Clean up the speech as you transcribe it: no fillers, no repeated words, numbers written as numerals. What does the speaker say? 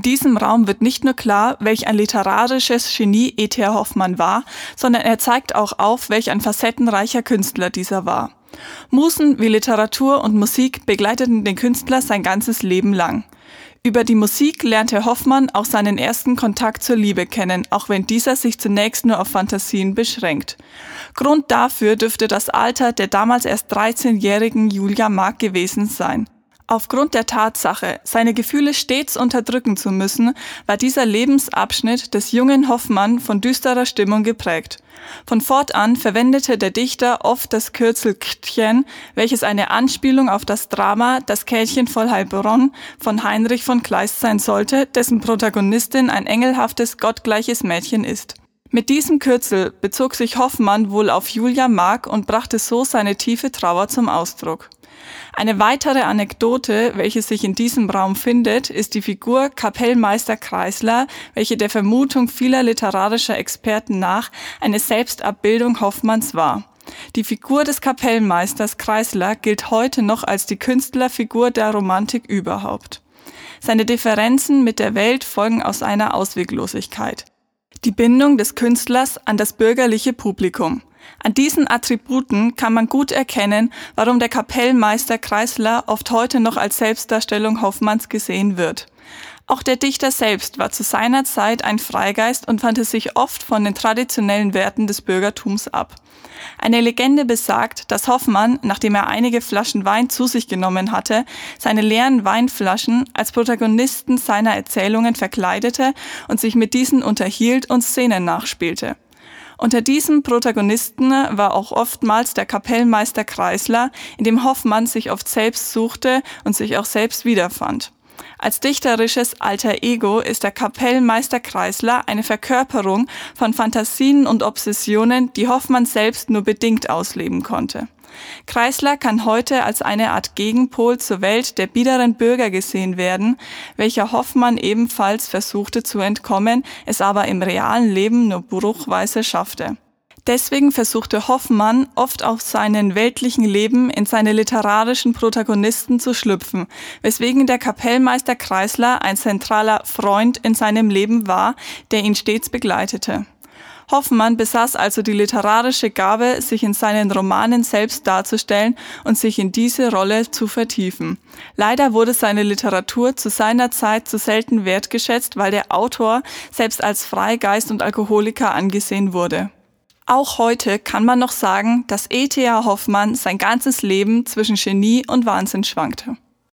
diesem Raum wird nicht nur klar, welch ein literarisches Genie E.T.A. Hoffmann war, sondern er zeigt auch auf, welch ein facettenreicher Künstler dieser war. Musen wie Literatur und Musik begleiteten den Künstler sein ganzes Leben lang. Über die Musik lernte Hoffmann auch seinen ersten Kontakt zur Liebe kennen, auch wenn dieser sich zunächst nur auf Fantasien beschränkt. Grund dafür dürfte das Alter der damals erst 13-jährigen Julia Mark gewesen sein. Aufgrund der Tatsache, seine Gefühle stets unterdrücken zu müssen, war dieser Lebensabschnitt des jungen Hoffmann von düsterer Stimmung geprägt. Von fortan verwendete der Dichter oft das Kürzel Ktchen, welches eine Anspielung auf das Drama Das Käthchen voll Heilbronn von Heinrich von Kleist sein sollte, dessen Protagonistin ein engelhaftes, gottgleiches Mädchen ist. Mit diesem Kürzel bezog sich Hoffmann wohl auf Julia Mark und brachte so seine tiefe Trauer zum Ausdruck. Eine weitere Anekdote, welche sich in diesem Raum findet, ist die Figur Kapellmeister Kreisler, welche der Vermutung vieler literarischer Experten nach eine Selbstabbildung Hoffmanns war. Die Figur des Kapellmeisters Kreisler gilt heute noch als die Künstlerfigur der Romantik überhaupt. Seine Differenzen mit der Welt folgen aus einer Ausweglosigkeit. Die Bindung des Künstlers an das bürgerliche Publikum. An diesen Attributen kann man gut erkennen, warum der Kapellmeister Kreisler oft heute noch als Selbstdarstellung Hoffmanns gesehen wird. Auch der Dichter selbst war zu seiner Zeit ein Freigeist und wandte sich oft von den traditionellen Werten des Bürgertums ab. Eine Legende besagt, dass Hoffmann, nachdem er einige Flaschen Wein zu sich genommen hatte, seine leeren Weinflaschen als Protagonisten seiner Erzählungen verkleidete und sich mit diesen unterhielt und Szenen nachspielte. Unter diesem Protagonisten war auch oftmals der Kapellmeister Kreisler, in dem Hoffmann sich oft selbst suchte und sich auch selbst wiederfand. Als dichterisches Alter Ego ist der Kapellmeister Kreisler eine Verkörperung von Fantasien und Obsessionen, die Hoffmann selbst nur bedingt ausleben konnte. Kreisler kann heute als eine Art Gegenpol zur Welt der biederen Bürger gesehen werden, welcher Hoffmann ebenfalls versuchte zu entkommen, es aber im realen Leben nur bruchweise schaffte. Deswegen versuchte Hoffmann oft aus seinem weltlichen Leben in seine literarischen Protagonisten zu schlüpfen, weswegen der Kapellmeister Kreisler ein zentraler Freund in seinem Leben war, der ihn stets begleitete. Hoffmann besaß also die literarische Gabe, sich in seinen Romanen selbst darzustellen und sich in diese Rolle zu vertiefen. Leider wurde seine Literatur zu seiner Zeit zu selten wertgeschätzt, weil der Autor selbst als Freigeist und Alkoholiker angesehen wurde. Auch heute kann man noch sagen, dass E.T.A. Hoffmann sein ganzes Leben zwischen Genie und Wahnsinn schwankte.